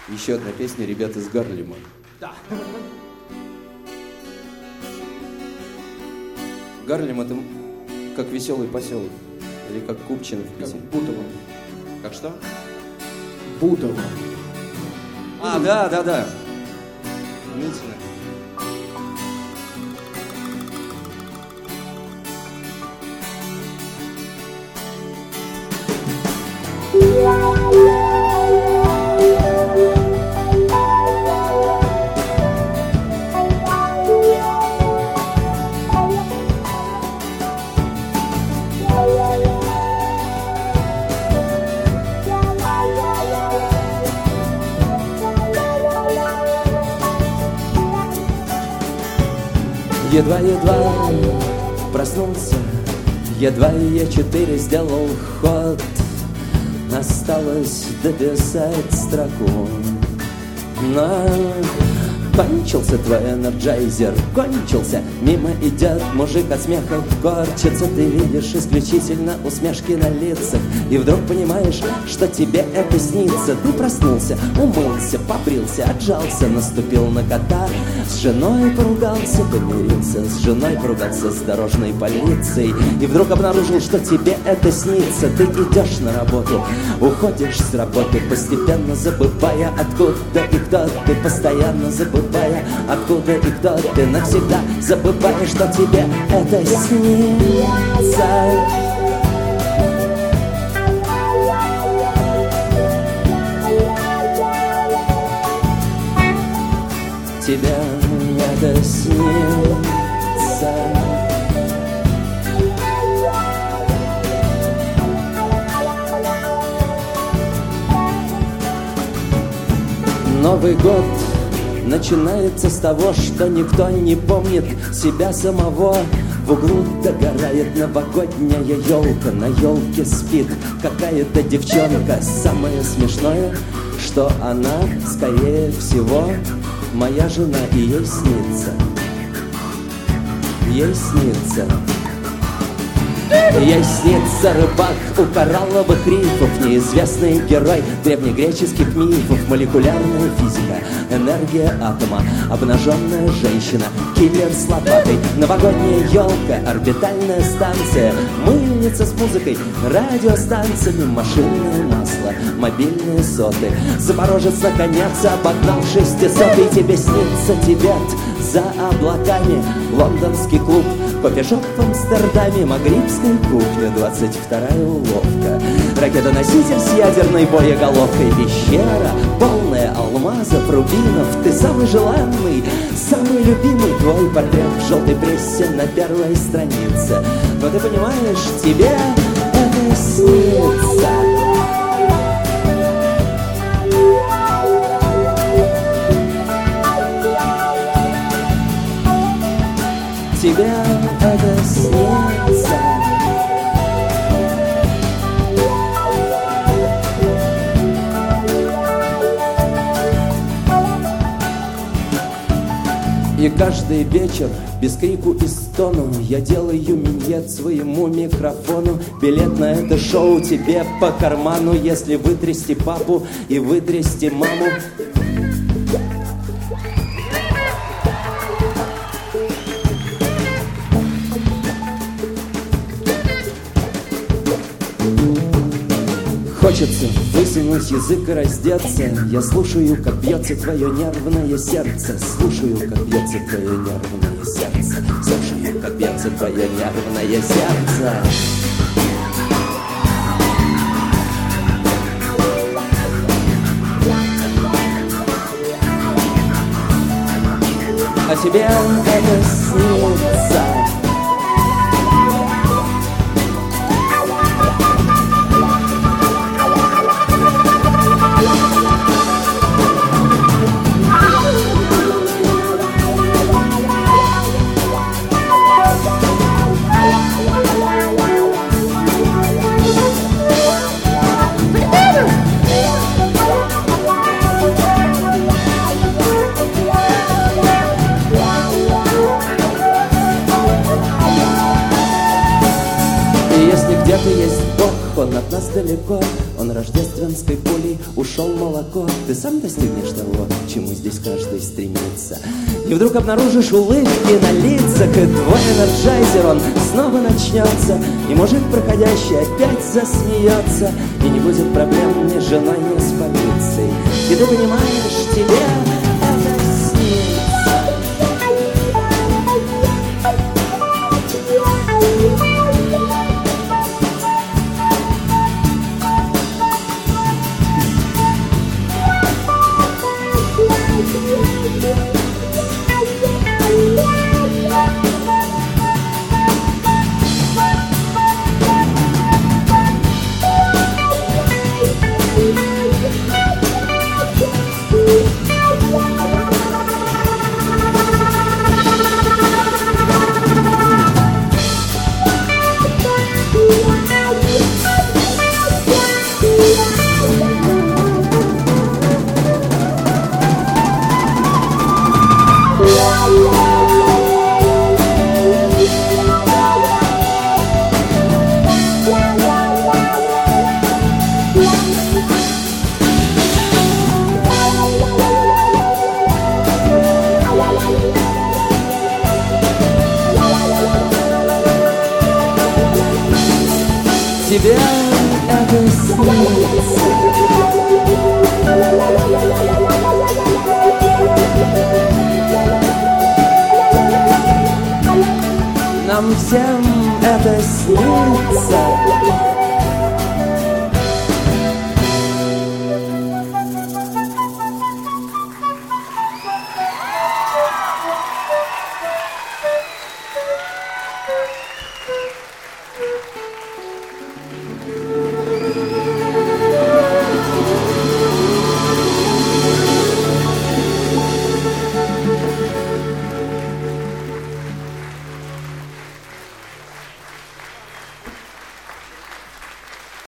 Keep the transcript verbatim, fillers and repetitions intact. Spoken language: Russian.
Еще одна песня ребят из Гарлема. Да. Гарлем — это как веселый поселок. Или как Купчино в Питере. Как Бутово. Как что? Бутово. А, да, да, да. Митина. Едва-едва проснулся, едва я четыре сделал ход. Осталось дописать строку, но кончился твой энерджайзер, кончился. Мимо идет мужик, от смеха корчится. Ты видишь исключительно усмешки на лицах, и вдруг понимаешь, что тебе это снится. Ты проснулся, умылся, побрился, отжался, наступил на кота. С женой поругался, помирился, с женой поругался с дорожной полицией, и вдруг обнаружил, что тебе это снится. Ты идешь на работу, уходишь с работы, постепенно забывая, откуда и кто ты, постоянно забывая, откуда и кто ты, навсегда забывая, что тебе это снится. Тебе это снится. Новый год начинается с того, что никто не помнит себя самого. В углу догорает новогодняя елка, на елке спит какая-то девчонка. Самое смешное, что она, скорее всего, моя жена, и ей снится. Ей снится. Ей снится рыбак у коралловых рифов, неизвестный герой древнегреческих мифов, молекулярная физика, энергия атома, обнаженная женщина, киллер с лопатой, новогодняя елка, орбитальная станция, мыльница с музыкой, радиостанциями, машинное масло, мобильные соты. Запорожец наконец обогнал шестисотый. Тебе снится Тибет за облаками, лондонский клуб, кофешоп в Амстердаме, магрибская кухня, двадцать вторая уловка, ракетоноситель с ядерной боеголовкой, пещера, полная алмазов, рубинов. Ты самый желанный, самый любимый, твой портрет в желтой прессе на первой странице. Но ты понимаешь, тебе это снится. Тебе это снится. И каждый вечер без крику и стону я делаю миньет своему микрофону. Билет на это шоу тебе по карману, если вытрясти папу и вытрясти маму. Хочется высунуть язык и раздеться. Я слушаю, как бьется твое нервное сердце. Слушаю, как бьется твое нервное сердце. Слушаю, как бьется твое нервное сердце. А тебе это снится. Где-то есть Бог, он от нас далеко, он Он рождественской пулей ушел молоко. Ты сам достигнешь того, чему здесь каждый стремится. И вдруг обнаружишь улыбки на лицах, и твой энерджайзер, он снова начнется. И мужик, проходящий, опять засмеется. И не будет проблем ни с женой, ни с полицией. И ты понимаешь, тебе это снится. Тебе это снится. Нам всем это снится.